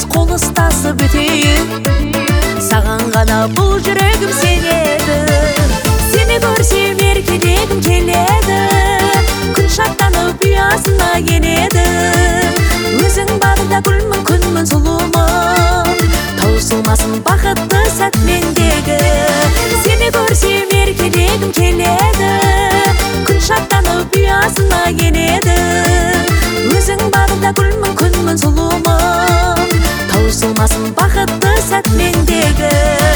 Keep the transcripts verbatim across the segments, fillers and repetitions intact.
қол ұстасып өтейік, саған ғана бұл жүрегім сенеді. Сені көрсем еркелегім келеді, күн шаттанып ұясына енеді. Өзің бағында гүлмін, күнмін, сұлумын, таусылмасын бақытты сәт мендегі. Сені көрсем еркелегім келеді, күн шаттанып ұясына енеді. Өзің бағында гүлмін, күнмін, сұлумын, таусылмасын бақытты сәт мендегі.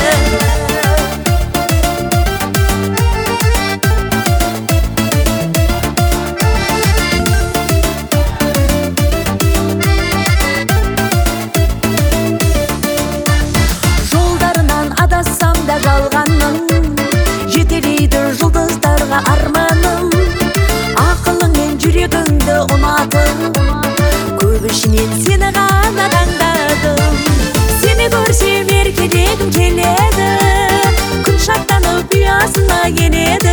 Жолдарынан адассам да жалғаным, жетелейді жұлдыздарға арманым. Ақылыңмен жүрегіңді ұнатып, көп ішінен сені ғана таңдадым. Сені көрсем еркелегім келеді, күн шаттанып ұясына енеді.